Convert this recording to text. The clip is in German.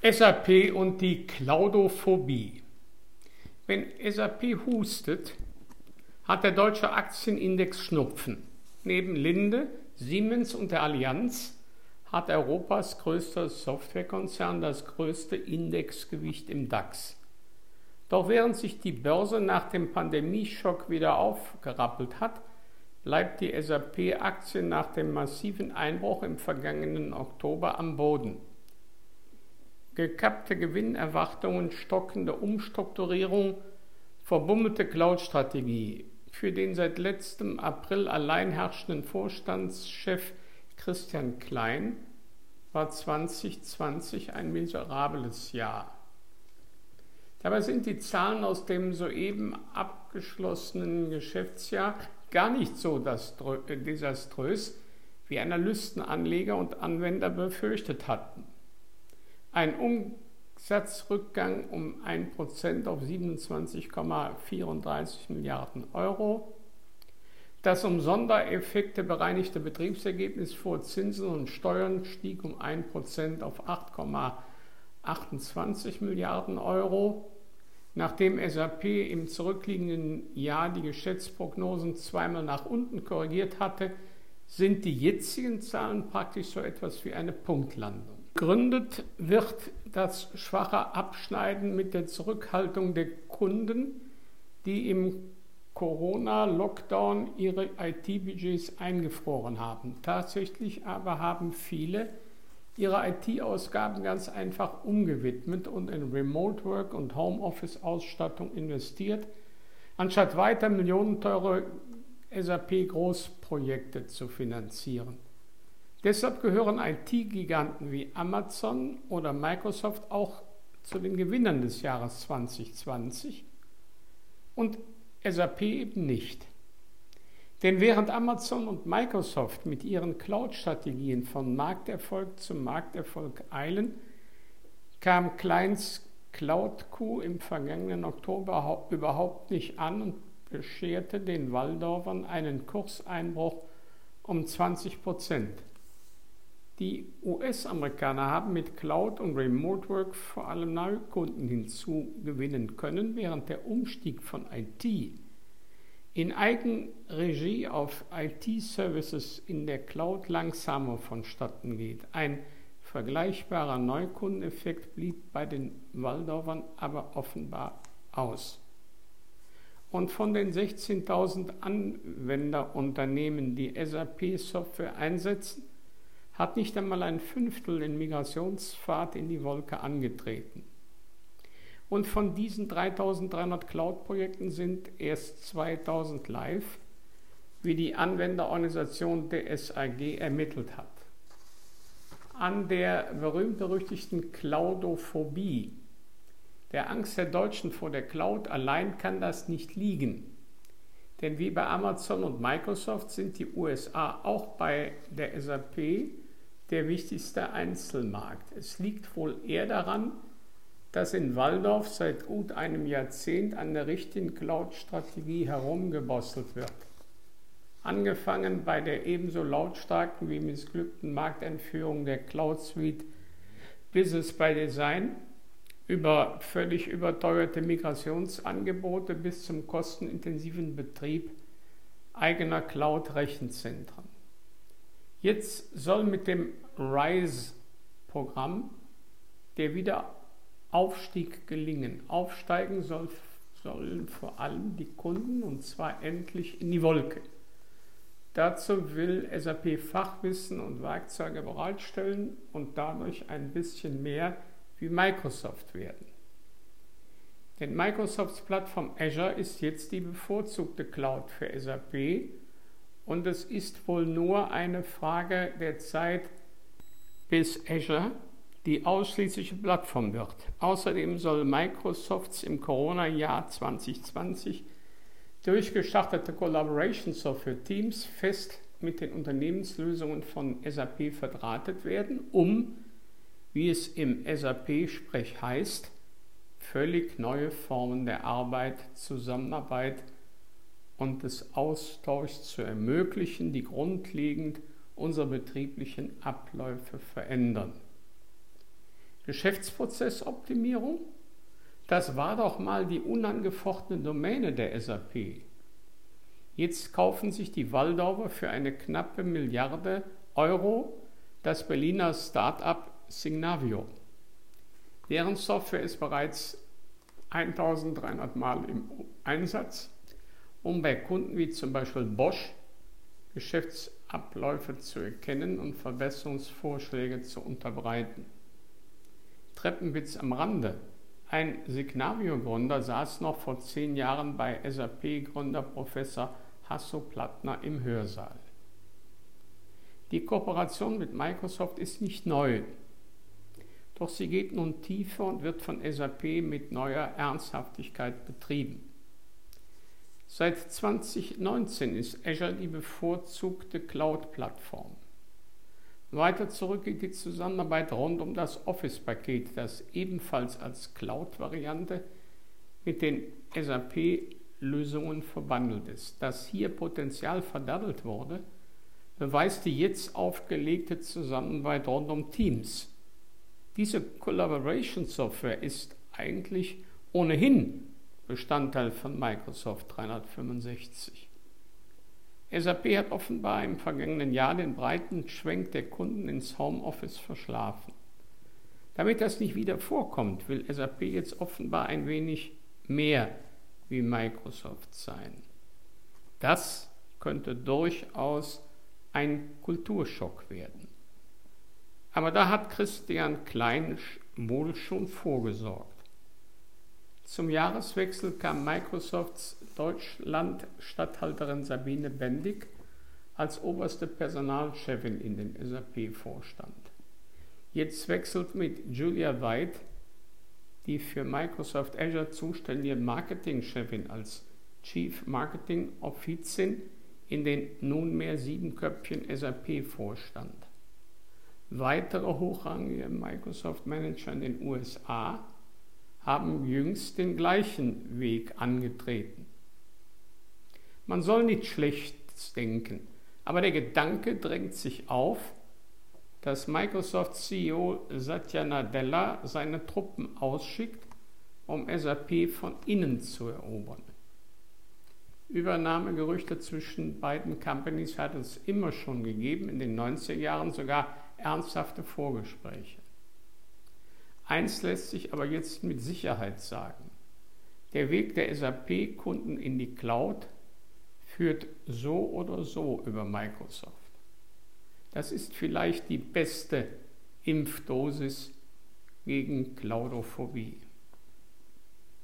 SAP und die Cloudophobie. Wenn SAP hustet, hat der deutsche Aktienindex Schnupfen. Neben Linde, Siemens und der Allianz hat Europas größter Softwarekonzern das größte Indexgewicht im DAX. Doch während sich die Börse nach dem Pandemieschock wieder aufgerappelt hat, bleibt die SAP-Aktie nach dem massiven Einbruch im vergangenen Oktober am Boden. Gekappte Gewinnerwartungen, stockende Umstrukturierung, verbummelte Cloud-Strategie. Für den seit letztem April allein herrschenden Vorstandschef Christian Klein war 2020 ein miserables Jahr. Dabei sind die Zahlen aus dem soeben abgeschlossenen Geschäftsjahr gar nicht so desaströs, wie Analysten, Anleger und Anwender befürchtet hatten. Ein Umsatzrückgang um 1% auf 27,34 Milliarden Euro. Das um Sondereffekte bereinigte Betriebsergebnis vor Zinsen und Steuern stieg um 1% auf 8,28 Milliarden Euro. Nachdem SAP im zurückliegenden Jahr die Geschäftsprognosen zweimal nach unten korrigiert hatte, sind die jetzigen Zahlen praktisch so etwas wie eine Punktlandung. Begründet wird das schwache Abschneiden mit der Zurückhaltung der Kunden, die im Corona-Lockdown ihre IT-Budgets eingefroren haben. Tatsächlich aber haben viele ihre IT-Ausgaben ganz einfach umgewidmet und in Remote Work und Homeoffice-Ausstattung investiert, anstatt weiter millionenteure SAP-Großprojekte zu finanzieren. Deshalb gehören IT-Giganten wie Amazon oder Microsoft auch zu den Gewinnern des Jahres 2020 und SAP eben nicht. Denn während Amazon und Microsoft mit ihren Cloud-Strategien von Markterfolg zu Markterfolg eilen, kam Kleins Cloud-Coup im vergangenen Oktober überhaupt nicht an und bescherte den Waldorfern einen Kurseinbruch um 20%. Die US-Amerikaner haben mit Cloud und Remote Work vor allem neue Kunden hinzugewinnen können, während der Umstieg von IT in Eigenregie auf IT-Services in der Cloud langsamer vonstatten geht. Ein vergleichbarer Neukundeneffekt blieb bei den Waldorfern aber offenbar aus. Und von den 16.000 Anwenderunternehmen, die SAP-Software einsetzen, hat nicht einmal ein Fünftel den Migrationspfad in die Wolke angetreten. Und von diesen 3.300 Cloud-Projekten sind erst 2.000 live, wie die Anwenderorganisation der SAG ermittelt hat. An der berühmt-berüchtigten Cloudophobie, der Angst der Deutschen vor der Cloud, allein kann das nicht liegen. Denn wie bei Amazon und Microsoft sind die USA auch bei der SAP der wichtigste Einzelmarkt. Es liegt wohl eher daran, dass in Walldorf seit gut einem Jahrzehnt an der richtigen Cloud-Strategie herumgebastelt wird. Angefangen bei der ebenso lautstarken wie missglückten Markteinführung der Cloud-Suite Business by Design über völlig überteuerte Migrationsangebote bis zum kostenintensiven Betrieb eigener Cloud-Rechenzentren. Jetzt soll mit dem RISE-Programm der Wiederaufstieg gelingen. Aufsteigen sollen vor allem die Kunden, und zwar endlich in die Wolke. Dazu will SAP Fachwissen und Werkzeuge bereitstellen und dadurch ein bisschen mehr wie Microsoft werden. Denn Microsofts Plattform Azure ist jetzt die bevorzugte Cloud für SAP und es ist wohl nur eine Frage der Zeit, bis Azure die ausschließliche Plattform wird. Außerdem soll Microsofts im Corona-Jahr 2020 durchgestartete Collaboration Software Teams fest mit den Unternehmenslösungen von SAP verdrahtet werden, um, wie es im SAP-Sprech heißt, völlig neue Formen der Arbeit, Zusammenarbeit und des Austauschs zu ermöglichen, die grundlegend unsere betrieblichen Abläufe verändern. Geschäftsprozessoptimierung, das war doch mal die unangefochtene Domäne der SAP. Jetzt kaufen sich die Walldorfer für eine knappe Milliarde Euro das Berliner Start-up Signavio. Deren Software ist bereits 1300 Mal im Einsatz, um bei Kunden wie zum Beispiel Bosch Geschäftsabläufe zu erkennen und Verbesserungsvorschläge zu unterbreiten. Treppenwitz am Rande. Ein Signavio-Gründer saß noch vor 10 Jahren bei SAP-Gründer Professor Hasso-Plattner im Hörsaal. Die Kooperation mit Microsoft ist nicht neu, doch sie geht nun tiefer und wird von SAP mit neuer Ernsthaftigkeit betrieben. Seit 2019 ist Azure die bevorzugte Cloud-Plattform. Weiter zurück geht die Zusammenarbeit rund um das Office-Paket, das ebenfalls als Cloud-Variante mit den SAP-Lösungen verbandelt ist. Dass hier Potenzial verdattelt wurde, beweist die jetzt aufgelegte Zusammenarbeit rund um Teams. Diese Collaboration-Software ist eigentlich ohnehin Bestandteil von Microsoft 365. SAP hat offenbar im vergangenen Jahr den breiten Schwenk der Kunden ins Homeoffice verschlafen. Damit das nicht wieder vorkommt, will SAP jetzt offenbar ein wenig mehr wie Microsoft sein. Das könnte durchaus ein Kulturschock werden. Aber da hat Christian Klein wohl schon vorgesorgt. Zum Jahreswechsel kam Microsofts Deutschland-Statthalterin Sabine Bendig als oberste Personalchefin in den SAP-Vorstand. Jetzt wechselt mit Julia White die für Microsoft Azure zuständige Marketingchefin als Chief Marketing Offizin in den nunmehr 7-köpfigen SAP-Vorstand. Weitere hochrangige Microsoft-Manager in den USA haben jüngst den gleichen Weg angetreten. Man soll nichts Schlechtes denken, aber der Gedanke drängt sich auf, dass Microsoft-CEO Satya Nadella seine Truppen ausschickt, um SAP von innen zu erobern. Übernahmegerüchte zwischen beiden Companies hat es immer schon gegeben, in den 90er Jahren sogar ernsthafte Vorgespräche. Eins lässt sich aber jetzt mit Sicherheit sagen: Der Weg der SAP-Kunden in die Cloud führt so oder so über Microsoft. Das ist vielleicht die beste Impfdosis gegen Cloudophobie.